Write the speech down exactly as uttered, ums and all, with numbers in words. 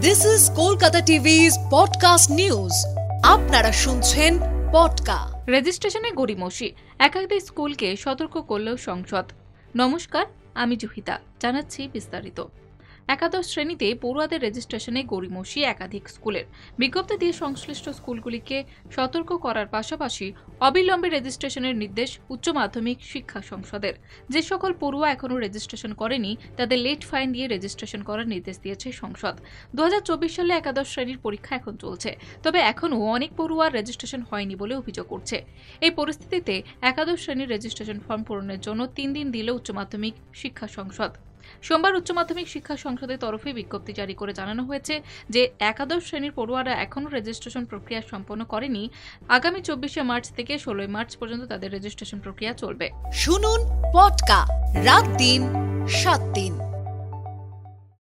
This is Kolkata টিভি's podcast news. আপনারা শুনছেন পডকা। রেজিস্ট্রেশনে গড়িমসি, একাধিক স্কুলকে সতর্ক করলেও সংসদ। নমস্কার, আমি জুহিতা, জানাচ্ছি বিস্তারিত। একাদশ শ্রেণীতে পড়ুয়াদের রেজিস্ট্রেশনে গড়িমসি একাধিক স্কুলের। বিজ্ঞপ্তি দিয়ে সংশ্লিষ্ট স্কুলগুলিকে সতর্ক করার পাশাপাশি অবিলম্বে রেজিস্ট্রেশনের নির্দেশ উচ্চ মাধ্যমিক শিক্ষা সংসদের। যে সকল পড়ুয়া এখনও রেজিস্ট্রেশন করেনি তাদের লেট ফাইন দিয়ে রেজিস্ট্রেশন করার নির্দেশ দিয়েছে সংসদ। দু হাজার চব্বিশ সালে একাদশ শ্রেণীর পরীক্ষা এখন চলছে, তবে এখনও অনেক পড়ুয়ার রেজিস্ট্রেশন হয়নি বলে অভিযোগ করছে। এই পরিস্থিতিতে একাদশ শ্রেণীর রেজিস্ট্রেশন ফর্ম পূরণের জন্য তিন দিন দিল উচ্চ মাধ্যমিক শিক্ষা সংসদ। সোমবার উচ্চ মাধ্যমিক শিক্ষা সংসদের তরফে বিজ্ঞপ্তি জারি করে জানানো হয়েছে যে একাদশ শ্রেণীর পড়ুয়ারা এখনও রেজিস্ট্রেশন প্রক্রিয়া সম্পন্ন করেনি। আগামী চব্বিশে মার্চ থেকে ষোলোই মার্চ পর্যন্ত তাদের রেজিস্ট্রেশন প্রক্রিয়া চলবে। শুনুন পডকা, রাত দিন সাত দিন।